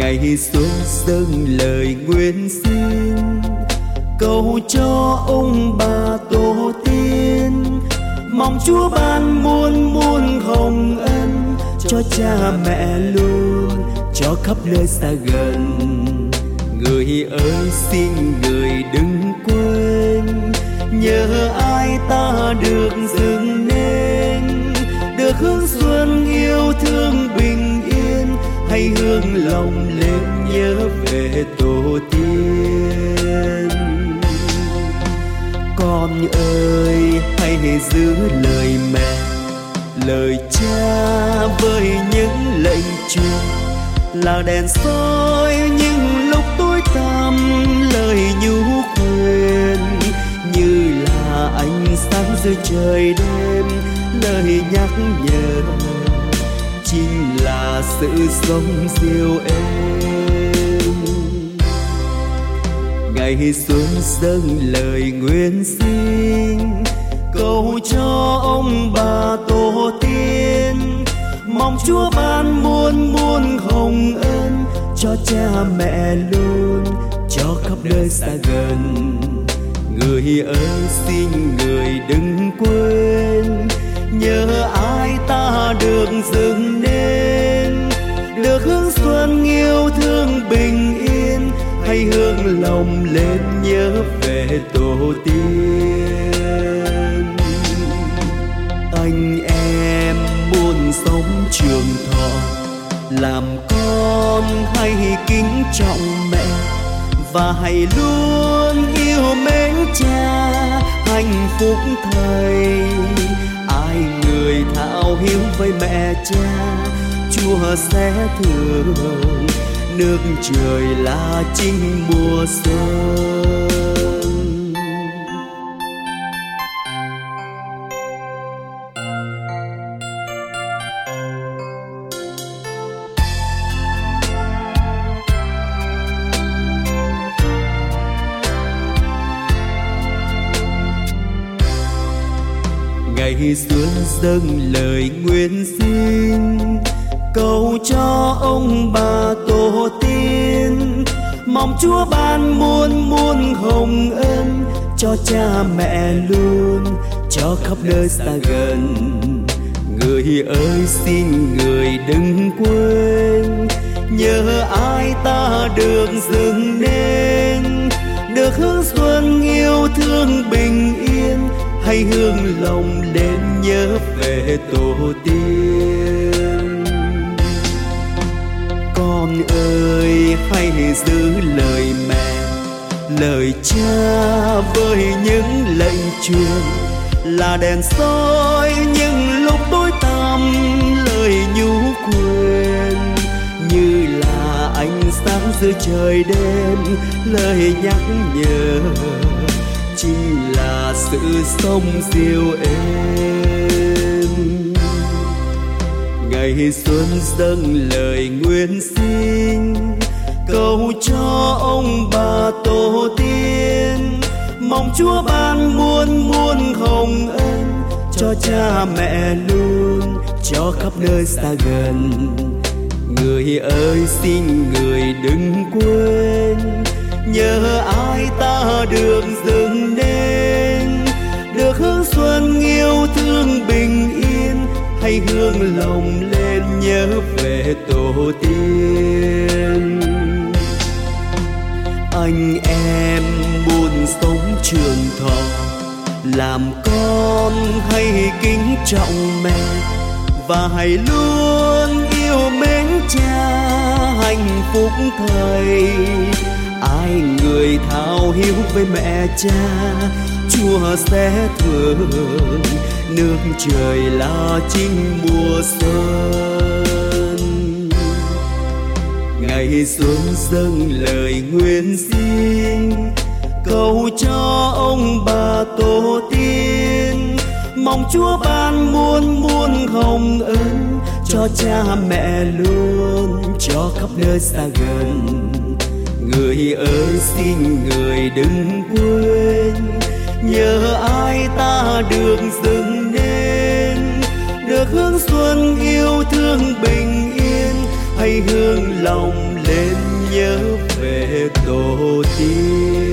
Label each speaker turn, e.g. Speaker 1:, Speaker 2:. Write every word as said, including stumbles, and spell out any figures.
Speaker 1: ngày xuân dâng lời nguyện xin, cầu cho ông bà tổ tiên, mong Chúa ban muôn muôn hồng ân cho cha mẹ luôn, cho khắp nơi xa gần. Người ơi xin người đừng quên, nhờ ai ta được dựng nên, được hương xuân yêu thương bình yên, hay hương lòng lên nhớ về tổ tiên. Con ơi hãy giữ lời mẹ, lời cha với những lệnh truyền, là đèn soi những lúc tối tăm, lời nhủ khuyên như là ánh sáng dưới trời đêm, lời nhắc nhở chính là sự sống dịu êm. Ngày xuân dâng lời nguyện xin, cầu cho ông bà tổ tiên, mong Chúa ban muôn muôn hồng ân cho cha mẹ luôn, cho khắp nơi xa gần. Người ơi xin người đừng quên, nhờ ai ta được dựng nên, được hương xuân yêu thương bình yên, hay hương lòng lên nhớ về tổ tiên. Anh em muốn sống trường thọ, làm con hãy kính trọng mẹ, và hãy luôn yêu mến cha, hạnh phúc thầy. Ai người thạo hiếu với mẹ cha, Chúa sẽ thương, nước trời là chính mùa xuân. Ngày xuân dâng lời nguyện xin, cầu cho ông bà tổ tiên, mong Chúa ban muôn muôn hồng ân cho cha mẹ luôn, cho khắp nơi xa gần. Người ơi xin người đừng quên, nhờ ai ta được dựng nên, được hương xuân yêu thương bình yên, hay hương lòng lên nhớ về tổ tiên. Con ơi hãy giữ lời mẹ, lời cha với những lệnh truyền, là đèn soi những lúc tối tăm, lời nhủ khuyên như là ánh sáng dưới trời đêm, lời nhắc nhở chính là sự sống dịu êm. Ngày xuân dâng lời nguyện xin, cầu cho ông bà tổ tiên, mong Chúa ban muôn muôn hồng ân cho cha mẹ luôn, cho khắp nơi xa gần. Người ơi xin người đừng quên, nhờ ai ta được dựng nên, được hương xuân yêu thương bình yên, hay hương lòng lên nhớ về tổ tiên. Anh em muốn sống trường thọ, làm con hãy kính trọng mẹ, và hãy luôn yêu mến cha, hạnh phúc thầy. Ai người thao hiếu với mẹ cha, Chúa sẽ thương, nước trời là chính mùa xuân. Ngày xuân dâng lời nguyện xin, cầu cho ông bà tổ tiên, mong Chúa ban muôn muôn hồng ân cho cha mẹ luôn, cho khắp nơi xa gần. Người ơi xin người đừng quên, nhờ ai ta được dựng nên, được hương xuân yêu thương bình yên, hay hương lòng lên tổ tiên.